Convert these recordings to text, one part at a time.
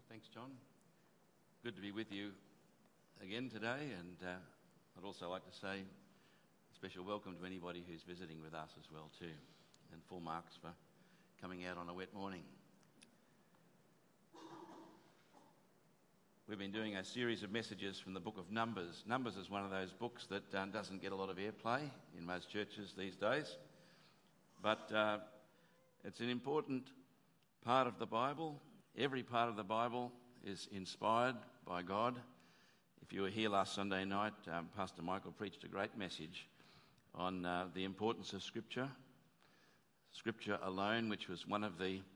Thanks, John. Good to be with you again today, and I'd also like to say a special welcome to anybody who's visiting with us as well too, and full marks for coming out on a wet morning. We've been doing a series of messages from the book of Numbers. Numbers is one of those books that doesn't get a lot of airplay in most churches these days, but it's an important part of the Bible. Every part of the Bible is inspired by God. If you were here last Sunday night, Pastor Michael preached a great message on the importance of Scripture. Scripture alone, which was one of the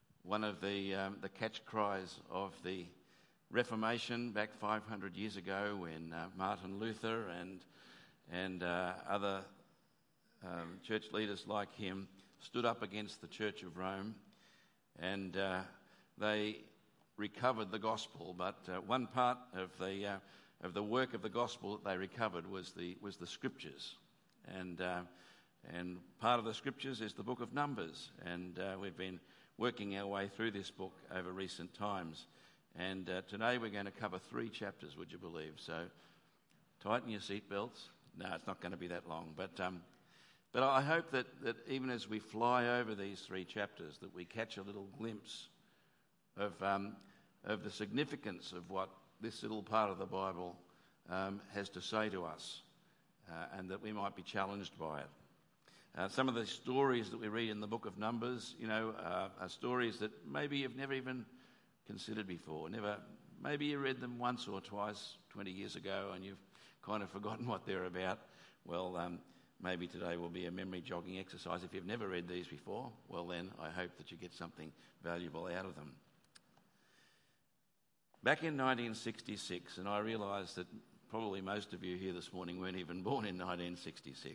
catch cries of the Reformation back 500 years ago, when Martin Luther and other church leaders like him stood up against the Church of Rome, and they recovered the gospel. But one part of the work of the gospel that they recovered was the Scriptures, and part of the Scriptures is the book of Numbers, and we've been working our way through this book over recent times. And today we're going to cover 3 chapters, would you believe? So tighten your seatbelts. No, it's not going to be that long. But I hope that even as we fly over these 3 chapters, that we catch a little glimpse of the significance of what this little part of the Bible has to say to us, and that we might be challenged by it. Some of the stories that we read in the book of Numbers, are stories that maybe you've never even considered before. Maybe you read them once or twice 20 years ago and you've kind of forgotten what they're about. Well, maybe today will be a memory jogging exercise. If you've never read these before, well then I hope that you get something valuable out of them. Back in 1966, and I realise that probably most of you here this morning weren't even born in 1966,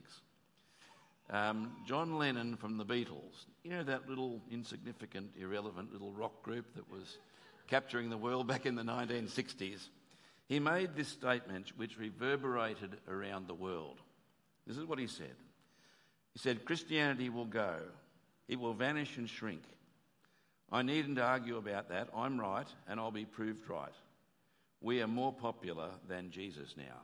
John Lennon from the Beatles, that little insignificant, irrelevant little rock group that was capturing the world back in the 1960s, he made this statement which reverberated around the world. This is what he said. He said, "Christianity will go. It will vanish and shrink. I needn't argue about that. I'm right, and I'll be proved right. We are more popular than Jesus now."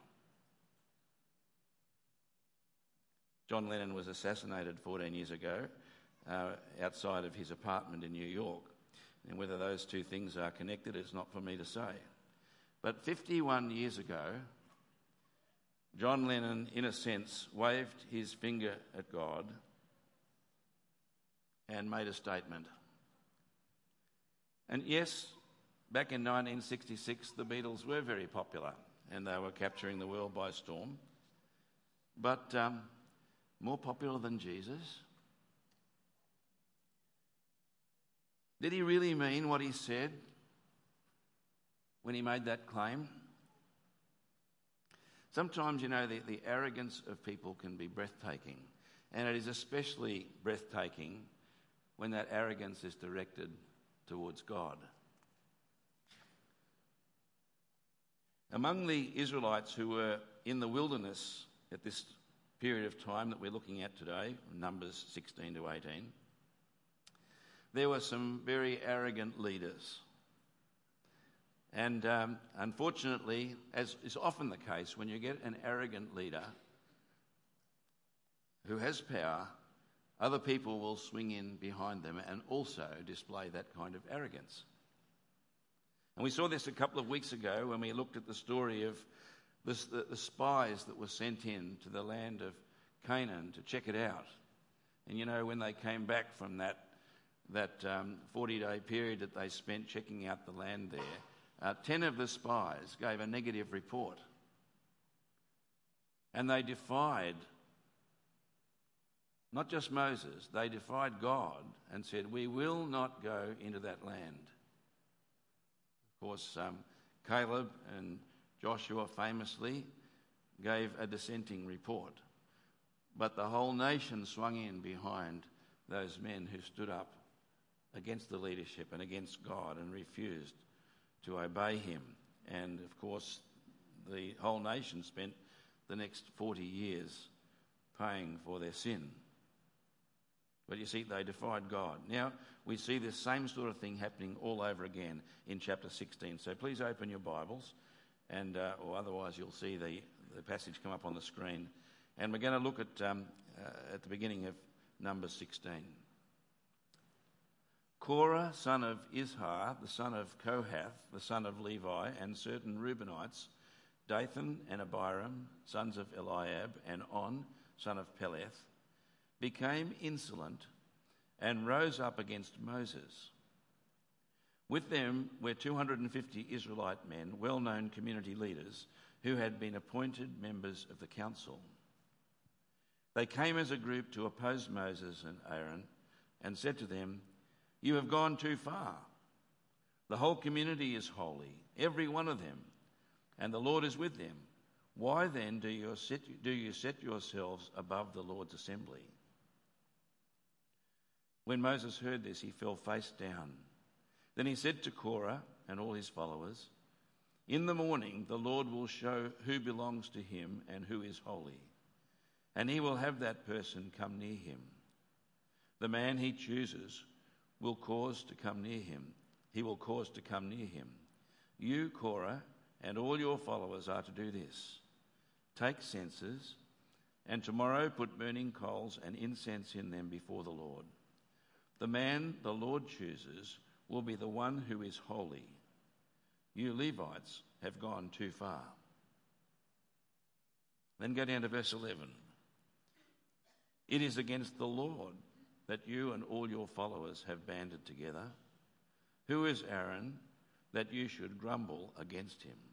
John Lennon was assassinated 14 years ago outside of his apartment in New York. And whether those 2 things are connected, it's not for me to say. But 51 years ago, John Lennon, in a sense, waved his finger at God and made a statement. And yes, back in 1966, the Beatles were very popular and they were capturing the world by storm. But more popular than Jesus? Did he really mean what he said when he made that claim? Sometimes, the arrogance of people can be breathtaking, and it is especially breathtaking when that arrogance is directed towards God. Among the Israelites who were in the wilderness at this period of time that we're looking at today, Numbers 16 to 18, there were some very arrogant leaders. And unfortunately, as is often the case, when you get an arrogant leader who has power, other people will swing in behind them and also display that kind of arrogance. And we saw this a couple of weeks ago when we looked at the story of the spies that were sent in to the land of Canaan to check it out. And when they came back from that 40-day period that they spent checking out the land there, 10 of the spies gave a negative report. And they defied not just Moses, they defied God and said, "We will not go into that land." Of course, Caleb and Joshua famously gave a dissenting report. But the whole nation swung in behind those men who stood up against the leadership and against God and refused to obey him. And of course, the whole nation spent the next 40 years paying for their sin. But you see, they defied God. Now, we see this same sort of thing happening all over again in chapter 16. So please open your Bibles, and or otherwise you'll see the passage come up on the screen. And we're going to look at the beginning of Numbers 16. Korah, son of Izhar, the son of Kohath, the son of Levi, and certain Reubenites, Dathan and Abiram, sons of Eliab, and On, son of Peleth, became insolent and rose up against Moses. With them were 250 Israelite men, well-known community leaders, who had been appointed members of the council. They came as a group to oppose Moses and Aaron and said to them, "You have gone too far. The whole community is holy, every one of them, and the Lord is with them. Why then do you set yourselves above the Lord's assembly?" When Moses heard this, he fell face down. Then he said to Korah and all his followers, "In the morning the Lord will show who belongs to him and who is holy, and he will have that person come near him. The man he chooses will cause to come near him. He will cause to come near him. You, Korah, and all your followers are to do this. Take censers, and tomorrow put burning coals and incense in them before the Lord. The man the Lord chooses will be the one who is holy. You Levites have gone too far." Then go down to verse 11. "It is against the Lord that you and all your followers have banded together. Who is Aaron that you should grumble against him?"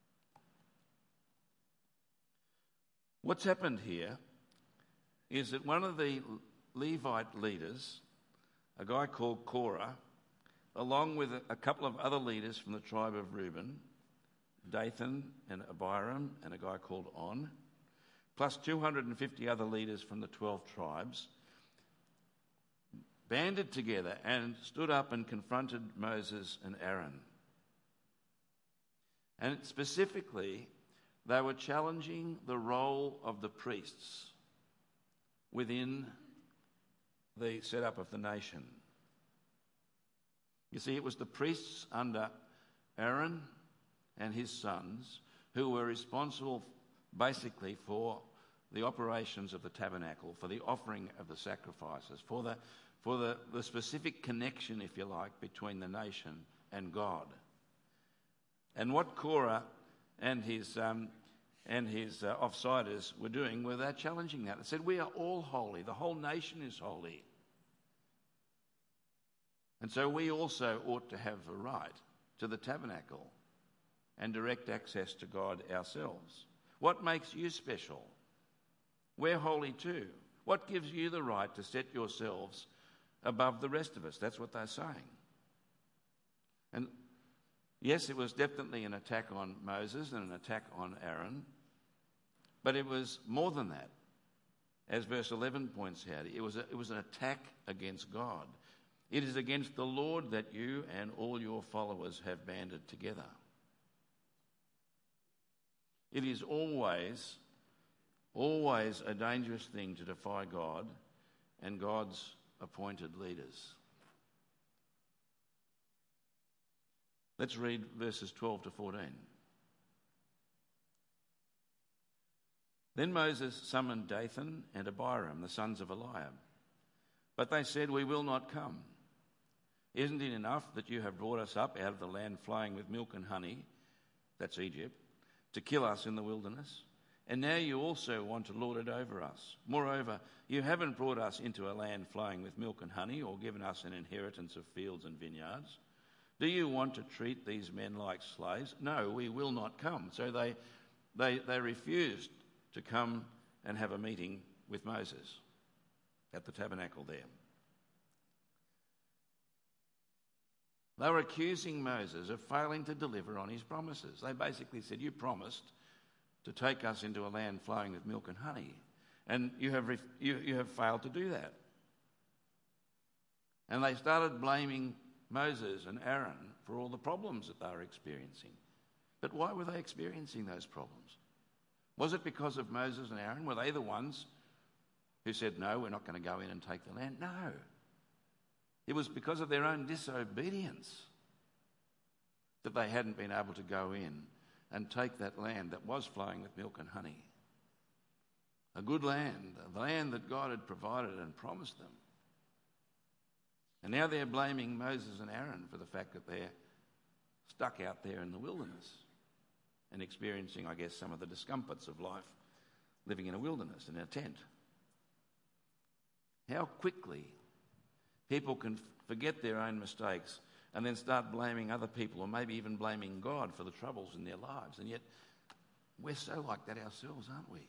What's happened here is that one of the Levite leaders, a guy called Korah, along with a couple of other leaders from the tribe of Reuben, Dathan and Abiram and a guy called On, plus 250 other leaders from the 12 tribes, banded together and stood up and confronted Moses and Aaron. And specifically, they were challenging the role of the priests within the setup of the nation. You see, it was the priests under Aaron and his sons who were responsible basically for the operations of the tabernacle, for the offering of the sacrifices, for the specific connection, if you like, between the nation and God. And what Korah and his offsiders were doing were they're challenging that. They said, "We are all holy. The whole nation is holy. And so we also ought to have a right to the tabernacle and direct access to God ourselves. What makes you special? We're holy too. What gives you the right to set yourselves above the rest of us?" That's what they're saying. And yes, it was definitely an attack on Moses and an attack on Aaron, but it was more than that. As verse 11 points out, it was an attack against God. It is against the Lord that you and all your followers have banded together. It is always a dangerous thing to defy God and God's appointed leaders. Let's read verses 12 to 14. Then Moses summoned Dathan and Abiram, the sons of Eliab. But they said, "We will not come. Isn't it enough that you have brought us up out of the land flowing with milk and honey," that's Egypt, "to kill us in the wilderness? And now you also want to lord it over us. Moreover, you haven't brought us into a land flowing with milk and honey or given us an inheritance of fields and vineyards. Do you want to treat these men like slaves? No, we will not come." So they refused to come and have a meeting with Moses at the tabernacle there. They were accusing Moses of failing to deliver on his promises. They basically said, "You promised to take us into a land flowing with milk and honey, and you have failed to do that." And they started blaming Moses and Aaron for all the problems that they were experiencing. But why were they experiencing those problems? Was it because of Moses and Aaron? Were they the ones who said, no, we're not going to go in and take the land. No. It was because of their own disobedience that they hadn't been able to go in and take that land that was flowing with milk and honey. A good land, a land that God had provided and promised them. And now they're blaming Moses and Aaron for the fact that they're stuck out there in the wilderness and experiencing, I guess, some of the discomforts of life living in a wilderness, in a tent. How quickly people can forget their own mistakes and then start blaming other people, or maybe even blaming God for the troubles in their lives. And yet, we're so like that ourselves, aren't we?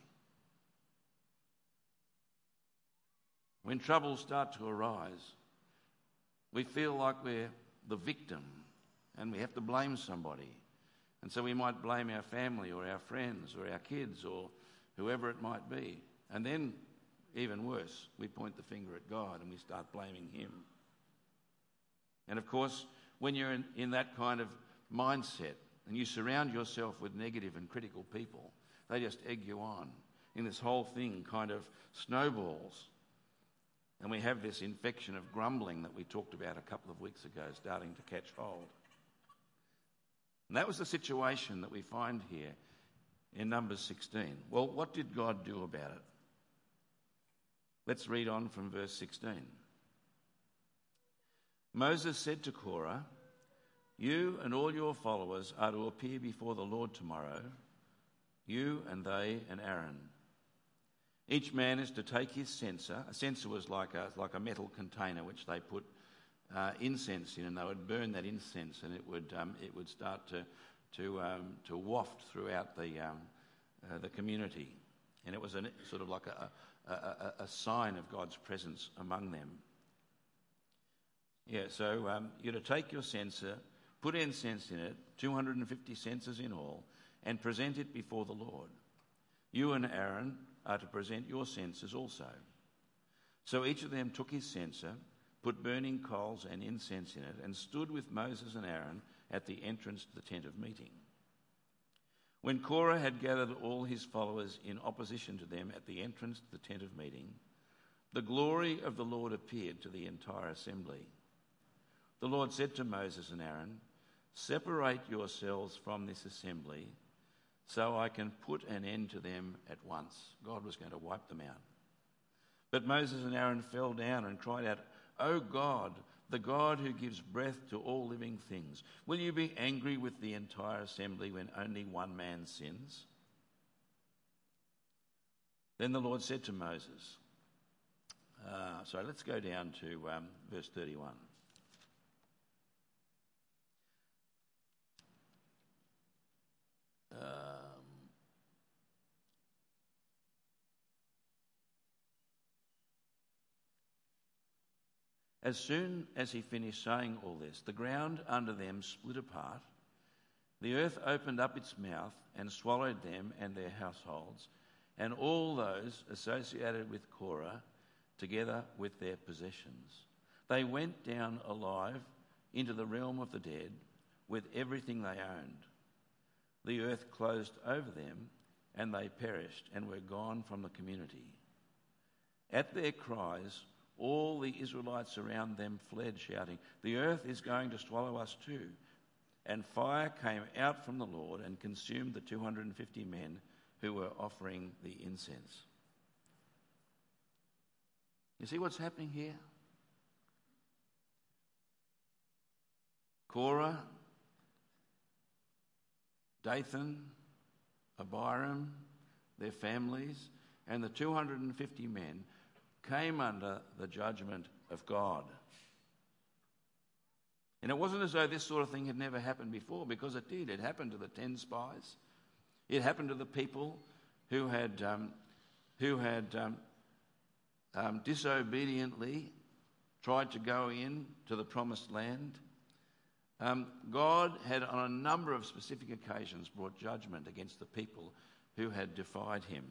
When troubles start to arise, we feel like we're the victim and we have to blame somebody. And so we might blame our family or our friends or our kids or whoever it might be. And then, even worse, we point the finger at God and we start blaming him. And of course, when you're in that kind of mindset and you surround yourself with negative and critical people, they just egg you on. And this whole thing kind of snowballs. And we have this infection of grumbling that we talked about a couple of weeks ago starting to catch hold. And that was the situation that we find here in Numbers 16. Well, what did God do about it? Let's read on from verse 16. Moses said to Korah, "You and all your followers are to appear before the Lord tomorrow, you and they and Aaron. Each man is to take his censer." A censer was like a metal container which they put incense in, and they would burn that incense, and it would start to waft throughout the community, and it was sort of like a sign of God's presence among them. Yeah, so you're to take your censer, put incense in it, 250 censers in all, and present it before the Lord. You and Aaron are to present your censers also. So each of them took his censer, put burning coals and incense in it, and stood with Moses and Aaron at the entrance to the tent of meeting. When Korah had gathered all his followers in opposition to them at the entrance to the tent of meeting, the glory of the Lord appeared to the entire assembly. The Lord said to Moses and Aaron, "Separate yourselves from this assembly so I can put an end to them at once." God was going to wipe them out. But Moses and Aaron fell down and cried out, "O God, the God who gives breath to all living things, will you be angry with the entire assembly when only one man sins?" Then the Lord said to Moses, let's go down to verse 31. As soon as he finished saying all this, the ground under them split apart, the earth opened up its mouth and swallowed them and their households, and all those associated with Korah, together with their possessions. They went down alive into the realm of the dead with everything they owned. The earth closed over them, and they perished and were gone from the community. At their cries, all the Israelites around them fled, shouting, "The earth is going to swallow us too." And fire came out from the Lord and consumed the 250 men who were offering the incense. You see what's happening here? Korah, Dathan, Abiram, their families, and the 250 men came under the judgment of God. And it wasn't as though this sort of thing had never happened before, because it did. It happened to the 10 spies. It happened to the people who had disobediently tried to go in to the promised land. God had on a number of specific occasions brought judgment against the people who had defied him.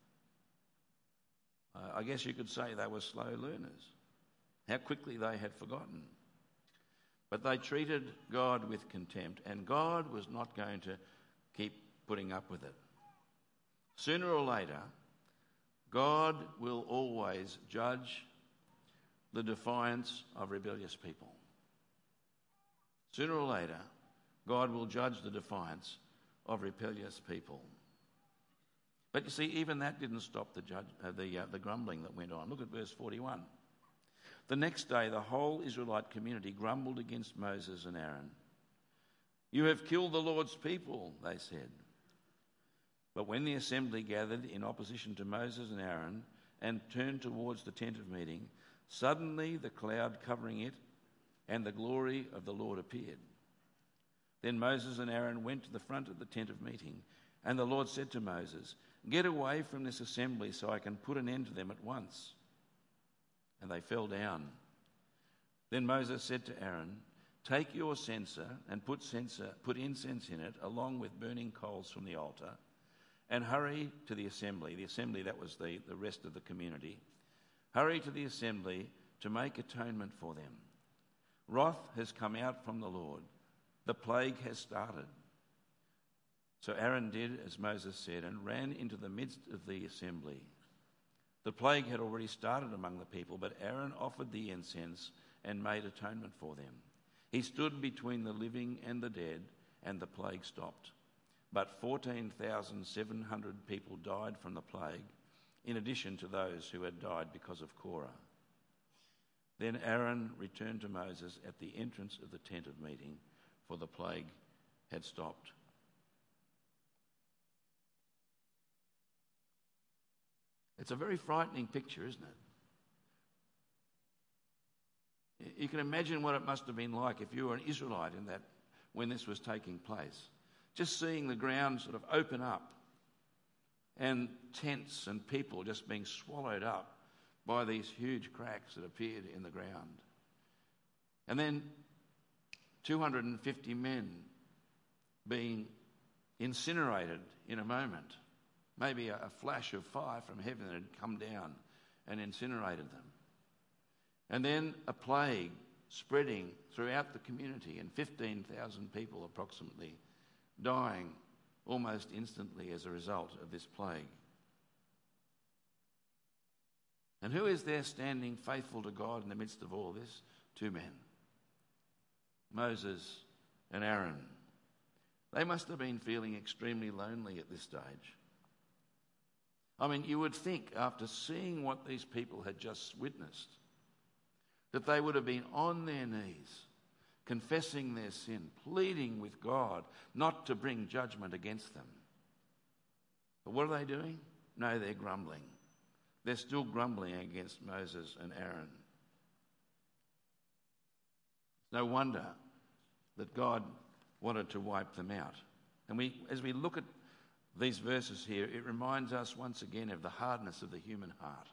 I guess you could say they were slow learners, how quickly they had forgotten. But they treated God with contempt, and God was not going to keep putting up with it. Sooner or later, God will always judge the defiance of rebellious people. Sooner or later, God will judge the defiance of rebellious people. But you see, even that didn't stop the grumbling that went on. Look at verse 41. The next day, the whole Israelite community grumbled against Moses and Aaron. "You have killed the Lord's people," they said. But when the assembly gathered in opposition to Moses and Aaron and turned towards the tent of meeting, suddenly the cloud covering it and the glory of the Lord appeared. Then Moses and Aaron went to the front of the tent of meeting, and the Lord said to Moses, "Get away from this assembly so I can put an end to them at once." And they fell down. Then Moses said to Aaron, "Take your censer and put incense in it along with burning coals from the altar, and hurry to the assembly." The assembly, that was the rest of the community. "Hurry to the assembly to make atonement for them. Wrath has come out from the Lord. The plague has started." So Aaron did as Moses said and ran into the midst of the assembly. The plague had already started among the people, but Aaron offered the incense and made atonement for them. He stood between the living and the dead, and the plague stopped. But 14,700 people died from the plague, in addition to those who had died because of Korah. Then Aaron returned to Moses at the entrance of the tent of meeting, for the plague had stopped. It's a very frightening picture, isn't it? You can imagine what it must have been like if you were an Israelite when this was taking place. Just seeing the ground sort of open up and tents and people just being swallowed up by these huge cracks that appeared in the ground. And then 250 men being incinerated in a moment. Maybe a flash of fire from heaven had come down and incinerated them. And then a plague spreading throughout the community, and 15,000 people approximately dying almost instantly as a result of this plague. And who is there standing faithful to God in the midst of all this? Two men, Moses and Aaron. They must have been feeling extremely lonely at this stage. I mean, you would think after seeing what these people had just witnessed, that they would have been on their knees, confessing their sin, pleading with God not to bring judgment against them. But what are they doing? No, they're grumbling. They're still grumbling against Moses and Aaron. No wonder that God wanted to wipe them out. And as we look at these verses here, it reminds us once again of the hardness of the human heart.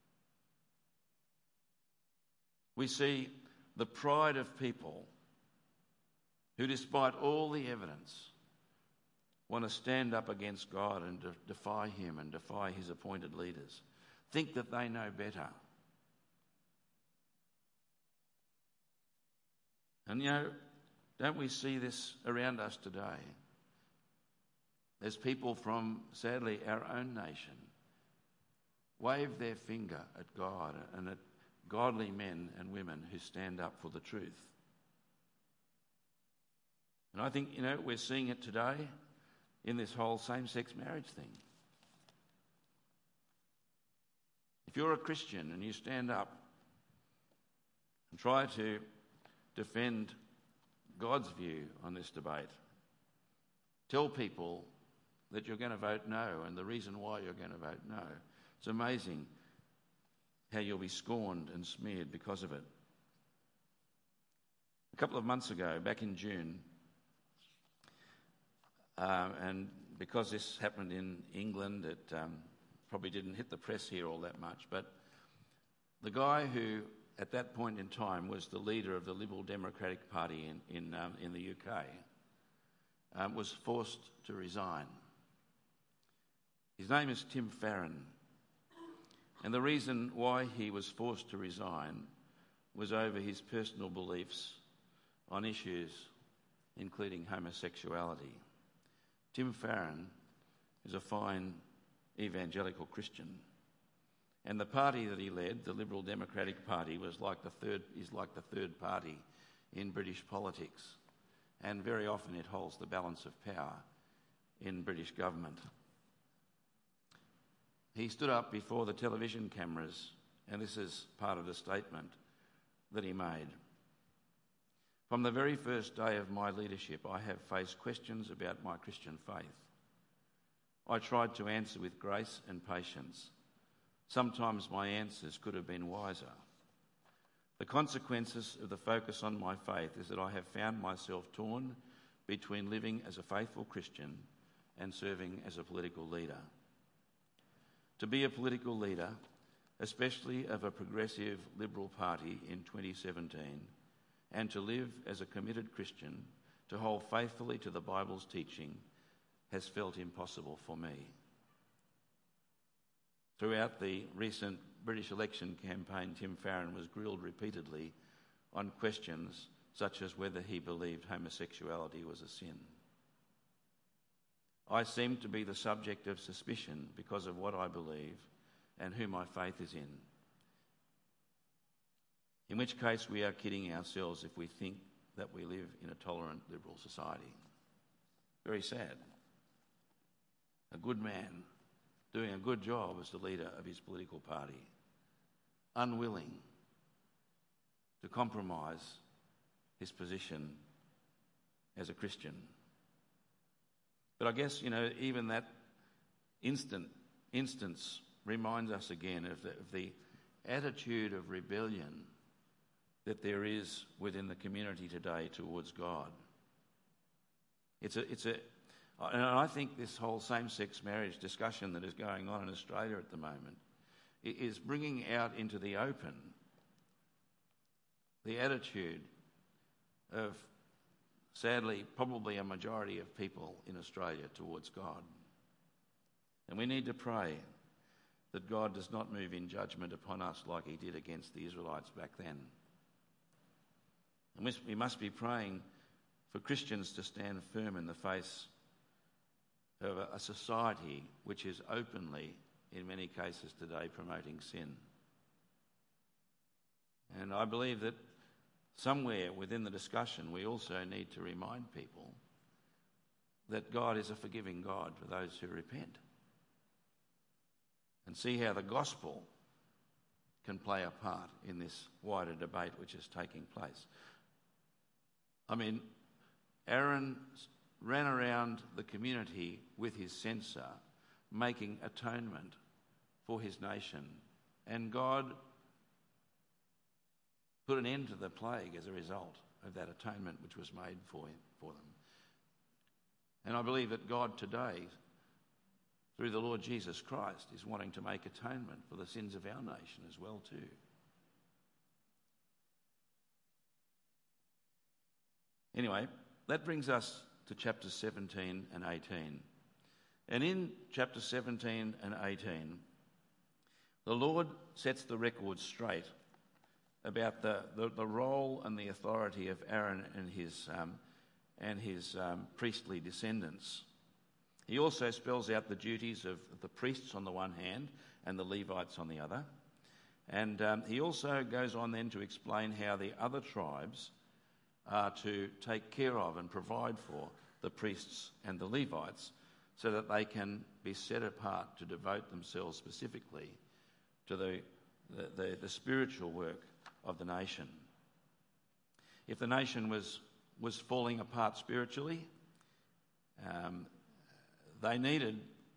We see the pride of people who, despite all the evidence, want to stand up against God and defy him and defy his appointed leaders, think that they know better. And don't we see this around us today? There's people from, sadly, our own nation wave their finger at God and at godly men and women who stand up for the truth. And I think, we're seeing it today in this whole same-sex marriage thing. If you're a Christian and you stand up and try to defend God's view on this debate, tell people that you're going to vote no and the reason why you're going to vote no. It's amazing how you'll be scorned and smeared because of it. A couple of months ago, back in June, and because this happened in England, it probably didn't hit the press here all that much, but the guy who at that point in time was the leader of the Liberal Democratic Party in the UK was forced to resign. His name is Tim Farron. And the reason why he was forced to resign was over his personal beliefs on issues including homosexuality. Tim Farron is a fine evangelical Christian. And the party that he led, the Liberal Democratic Party, is like the third party in British politics. And very often it holds the balance of power in British government. He stood up before the television cameras, and this is part of the statement that he made. From the very first day of my leadership, I have faced questions about my Christian faith. I tried to answer with grace and patience. Sometimes my answers could have been wiser. The consequences of the focus on my faith is that I have found myself torn between living as a faithful Christian and serving as a political leader. To be a political leader, especially of a progressive Liberal Party in 2017, and to live as a committed Christian, to hold faithfully to the Bible's teaching, has felt impossible for me. Throughout the recent British election campaign, Tim Farron was grilled repeatedly on questions such as whether he believed homosexuality was a sin. I seem to be the subject of suspicion because of what I believe and who my faith is in which case we are kidding ourselves if we think that we live in a tolerant liberal society. Very sad. A good man doing a good job as the leader of his political party, unwilling to compromise his position as a Christian. But I guess, even that instance reminds us again of the attitude of rebellion that there is within the community today towards God. And I think this whole same-sex marriage discussion that is going on in Australia at the moment is bringing out into the open the attitude of, sadly, probably a majority of people in Australia towards God. And we need to pray that God does not move in judgment upon us like he did against the Israelites back then. And we must be praying for Christians to stand firm in the face of a society which is openly, in many cases today, promoting sin. And I believe that somewhere within the discussion we also need to remind people that God is a forgiving God for those who repent, and see how the gospel can play a part in this wider debate which is taking place. I mean, Aaron ran around the community with his censer, making atonement for his nation, and God put an end to the plague as a result of that atonement which was made for them. And I believe that God today, through the Lord Jesus Christ, is wanting to make atonement for the sins of our nation as well too. Anyway, that brings us to chapters 17 and 18. And in chapter 17 and 18, the Lord sets the record straight about the role and the authority of Aaron and his priestly descendants. He also spells out the duties of the priests on the one hand and the Levites on the other. And he also goes on then to explain how the other tribes are to take care of and provide for the priests and the Levites so that they can be set apart to devote themselves specifically to the spiritual work of the nation. If the nation was falling apart spiritually, they needed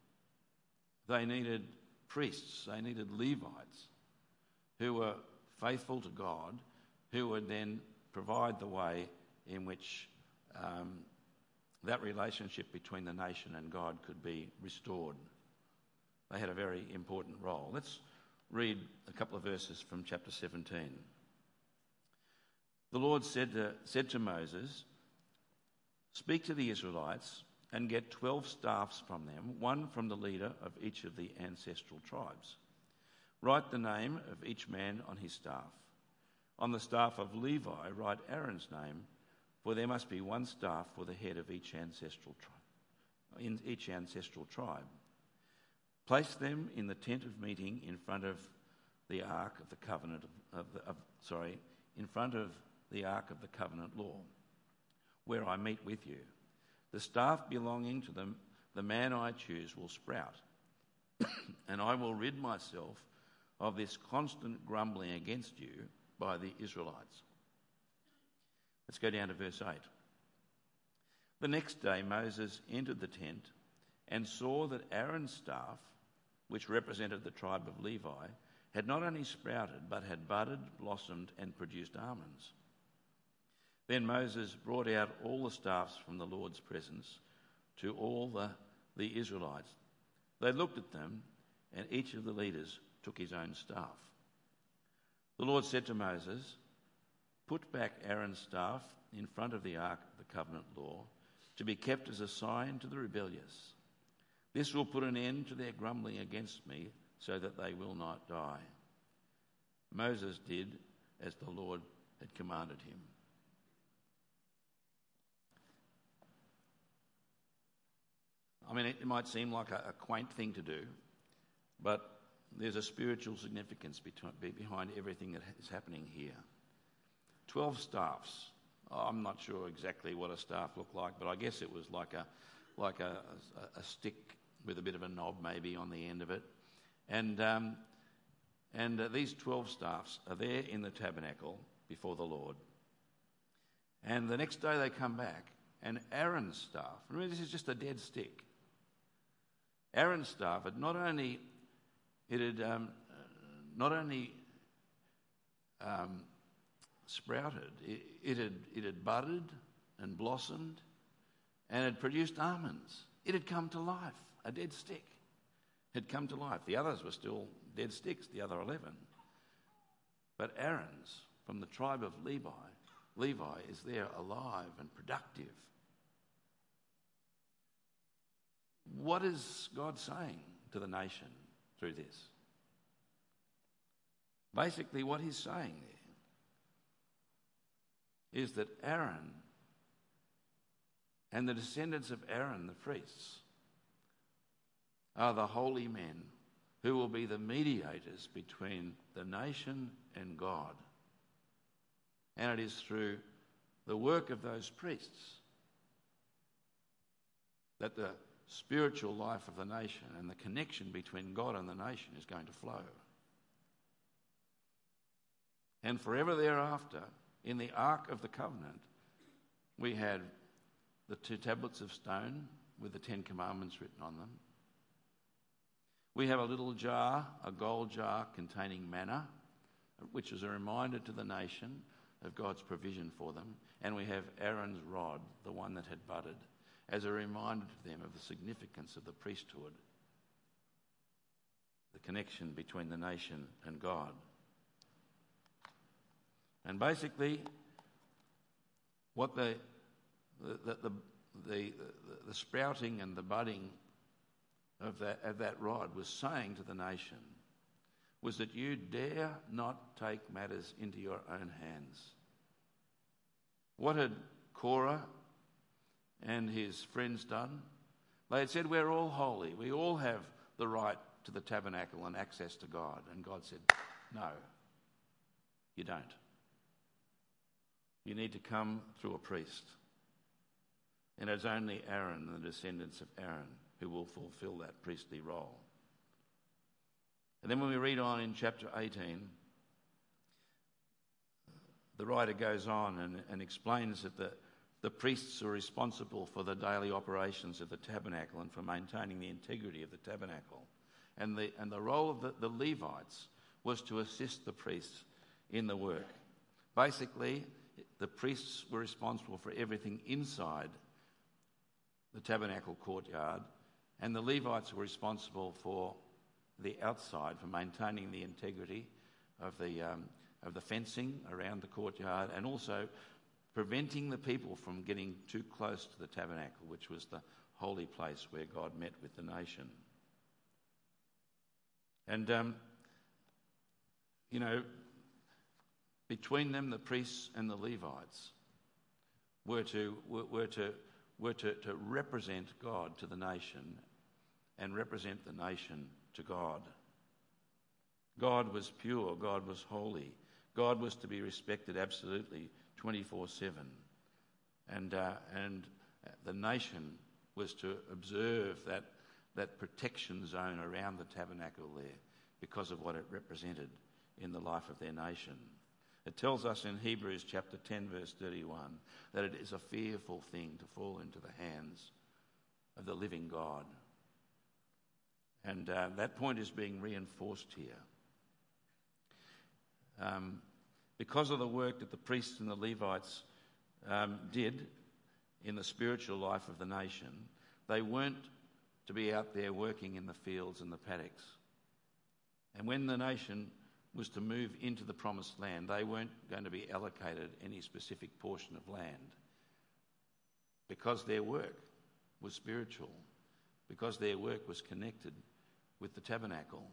priests, they needed Levites who were faithful to God, who would then provide the way in which that relationship between the nation and God could be restored. They had a very important role. Let's read a couple of verses from chapter 17. The Lord said to Moses, "Speak to the Israelites and get 12 staffs from them, one from the leader of each of the ancestral tribes. Write the name of each man on his staff. On the staff of Levi, write Aaron's name, for there must be one staff for the head of each ancestral tribe. Place them in the tent of meeting in front of the ark of the covenant in front of the ark of the covenant law, where I meet with you. The staff belonging to the man I choose will sprout, and I will rid myself of this constant grumbling against you by the Israelites. Let's go down to verse 8. The next day Moses entered the tent and saw that Aaron's staff, which represented the tribe of Levi, had not only sprouted, but had budded, blossomed, and produced almonds. Then Moses brought out all the staffs from the Lord's presence to all the Israelites. They looked at them, and each of the leaders took his own staff. The Lord said to Moses, "Put back Aaron's staff in front of the ark of the covenant law, to be kept as a sign to the rebellious. This will put an end to their grumbling against me, so that they will not die." Moses did as the Lord had commanded him. I mean, it might seem like a quaint thing to do, but there's a spiritual significance behind everything that is happening here. 12 staffs. I'm not sure exactly what a staff looked like, but I guess it was like a stick with a bit of a knob maybe on the end of it. And these 12 staffs are there in the tabernacle before the Lord. And the next day they come back, and Aaron's staff, remember this is just a dead stick. Aaron's staff had not only sprouted, it had budded and blossomed and had produced almonds. It had come to life. A dead stick had come to life. The others were still dead sticks, the other 11. But Aaron's, from the tribe of Levi is there alive and productive. What is God saying to the nation through this? Basically, what he's saying there is that Aaron and the descendants of Aaron, the priests, are the holy men who will be the mediators between the nation and God. And it is through the work of those priests that the spiritual life of the nation and the connection between God and the nation is going to flow. And forever thereafter, in the Ark of the Covenant, we had the 2 tablets of stone with the 10 commandments written on them. We have a little jar, a gold jar containing manna, which is a reminder to the nation of God's provision for them. And we have Aaron's rod, the one that had budded, as a reminder to them of the significance of the priesthood, the connection between the nation and God. And basically, what the sprouting and the budding of that rod was saying to the nation was that you dare not take matters into your own hands. What had Korah and his friends done? They had said, we're all holy. We all have the right to the tabernacle and access to God. And God said, no, you don't. You need to come through a priest. And it's only Aaron and the descendants of Aaron who will fulfill that priestly role. And then when we read on in chapter 18, the writer goes on and explains that the priests are responsible for the daily operations of the tabernacle and for maintaining the integrity of the tabernacle. And the role of the Levites was to assist the priests in the work. Basically, the priests were responsible for everything inside the tabernacle courtyard, and the Levites were responsible for the outside, for maintaining the integrity of the fencing around the courtyard, and also preventing the people from getting too close to the tabernacle, which was the holy place where God met with the nation. And between them, the priests and the Levites were to represent God to the nation and represent the nation to God. God was pure, God was holy, God was to be respected absolutely 24/7. And the nation was to observe that protection zone around the tabernacle there because of what it represented in the life of their nation. It tells us in Hebrews chapter 10 verse 31 that it is a fearful thing to fall into the hands of the living God. And that point is being reinforced here. Because of the work that the priests and the Levites did in the spiritual life of the nation, they weren't to be out there working in the fields and the paddocks. And when the nation was to move into the promised land, they weren't going to be allocated any specific portion of land because their work was spiritual, because their work was connected with the tabernacle.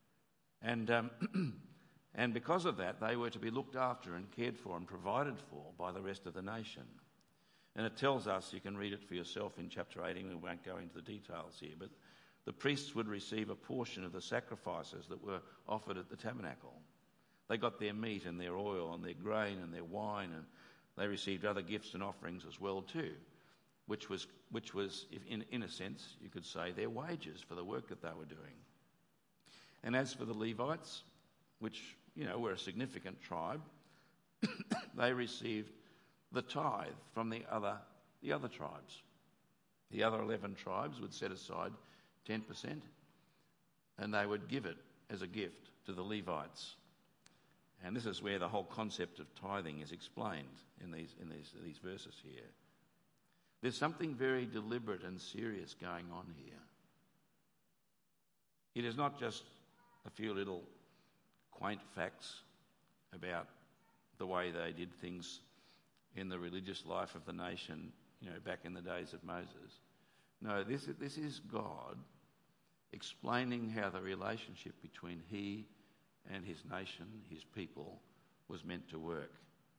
And because of that, they were to be looked after and cared for and provided for by the rest of the nation. And it tells us, you can read it for yourself in chapter 18, we won't go into the details here, but the priests would receive a portion of the sacrifices that were offered at the tabernacle. They got their meat and their oil and their grain and their wine, and they received other gifts and offerings as well too, which was if in a sense, you could say, their wages for the work that they were doing. And as for the Levites, which, were a significant tribe, they received the tithe from the other tribes. The other 11 tribes would set aside 10%, and they would give it as a gift to the Levites. And this is where the whole concept of tithing is explained in these verses here. There's something very deliberate and serious going on here. It is not just a few little quaint facts about the way they did things in the religious life of the nation, back in the days of Moses. No, this is God explaining how the relationship between he and his nation, his people, was meant to work.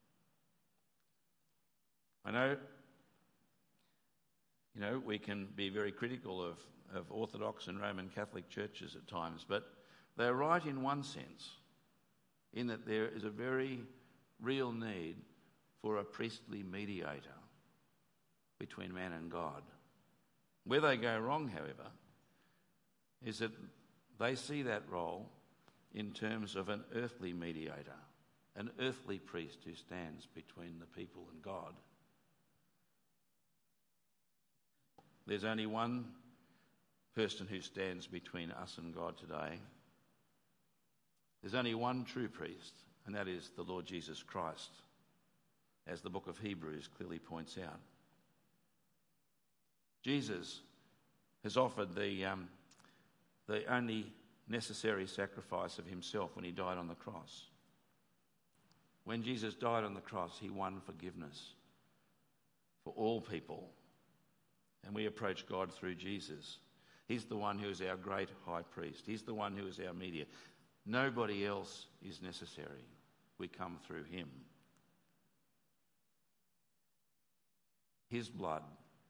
I know, we can be very critical of Orthodox and Roman Catholic churches at times, but they're right in one sense, in that there is a very real need for a priestly mediator between man and God. Where they go wrong, however, is that they see that role in terms of an earthly mediator, an earthly priest who stands between the people and God. There's only one person who stands between us and God today. There's only one true priest, and that is the Lord Jesus Christ, as the book of Hebrews clearly points out. Jesus has offered the only necessary sacrifice of himself when he died on the cross. When Jesus died on the cross, he won forgiveness for all people. And we approach God through Jesus. He's the one who is our great high priest. He's the one who is our mediator. Nobody else is necessary. We come through him. His blood,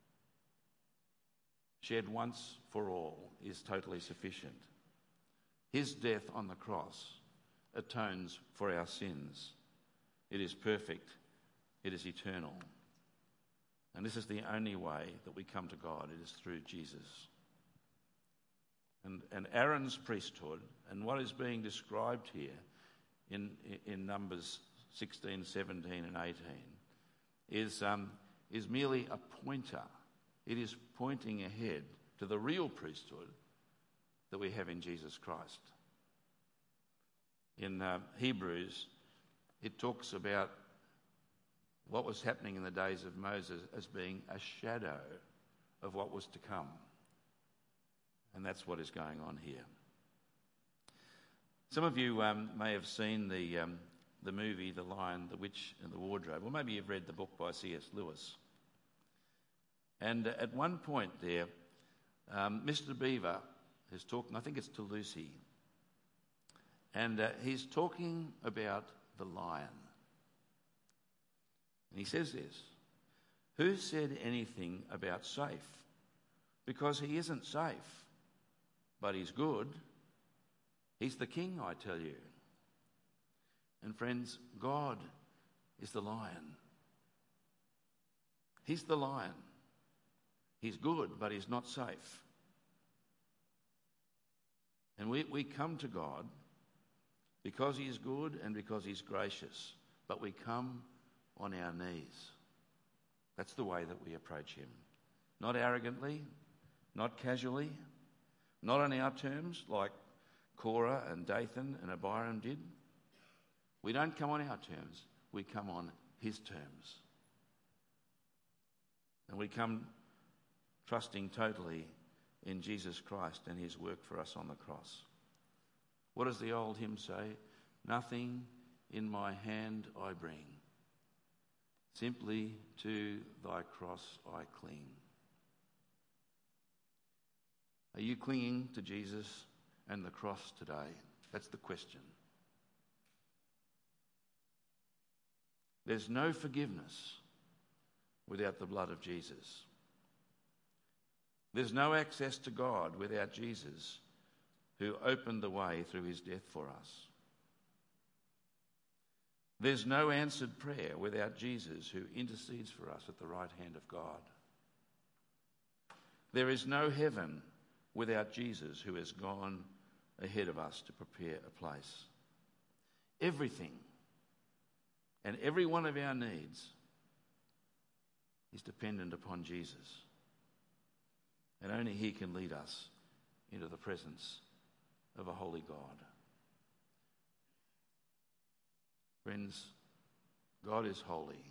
shed once for all, is totally sufficient. His death on the cross atones for our sins. It is perfect. It is eternal. And this is the only way that we come to God. It is through Jesus. And Aaron's priesthood, and what is being described here in Numbers 16, 17 and 18 is merely a pointer. It is pointing ahead to the real priesthood that we have in Jesus Christ. In Hebrews, it talks about what was happening in the days of Moses as being a shadow of what was to come. And that's what is going on here. Some of you may have seen the movie The Lion, the Witch and the Wardrobe, or maybe you've read the book by C.S. Lewis. And at one point there, Mr. Beaver is talking, I think it's to Lucy, and he's talking about the lion. And he says this: "Who said anything about safe? Because he isn't safe. but he's good. He's the king, I tell you. And friends, God is the lion. He's the lion. He's good, but he's not safe. And we come to God because he is good and because he's gracious, but we come on our knees. That's the way that we approach him. Not arrogantly, not casually, not on our terms like Korah and Dathan and Abiram did. We don't come on our terms, we come on his terms. And we come trusting totally in Jesus Christ and his work for us on the cross. What does the old hymn say? Nothing in my hand I bring, simply to thy cross I cling. Are you clinging to Jesus and the cross today? That's the question. There's no forgiveness without the blood of Jesus. There's no access to God without Jesus, who opened the way through his death for us. There's no answered prayer without Jesus, who intercedes for us at the right hand of God. There is no heaven without Jesus, who has gone ahead of us to prepare a place. Everything and every one of our needs is dependent upon Jesus. And only he can lead us into the presence of a holy God. Friends, God is holy,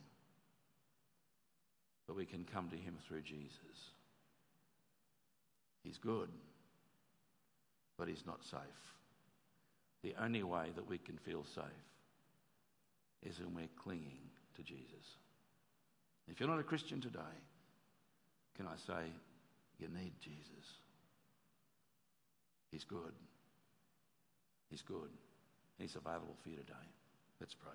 but we can come to him through Jesus. He's good, but he's not safe. The only way that we can feel safe is when we're clinging to Jesus. If you're not a Christian today, can I say, you need Jesus. He's good. He's good. He's available for you today. Let's pray.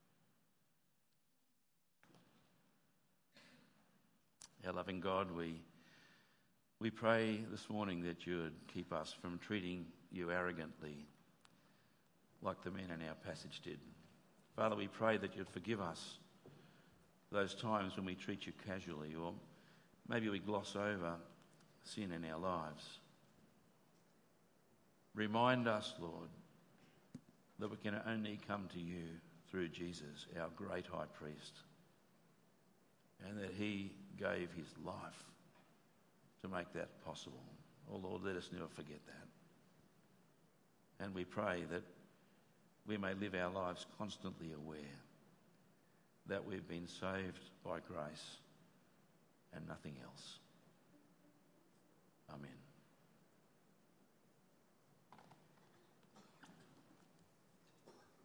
Our loving God, we pray this morning that you would keep us from treating you arrogantly like the men in our passage did. Father, we pray that you'd forgive us those times when we treat you casually, or maybe we gloss over sin in our lives. Remind us, Lord, that we can only come to you through Jesus, our great high priest, and that he gave his life to make that possible. Oh Lord, let us never forget that. And we pray that we may live our lives constantly aware that we've been saved by grace and nothing else. Amen.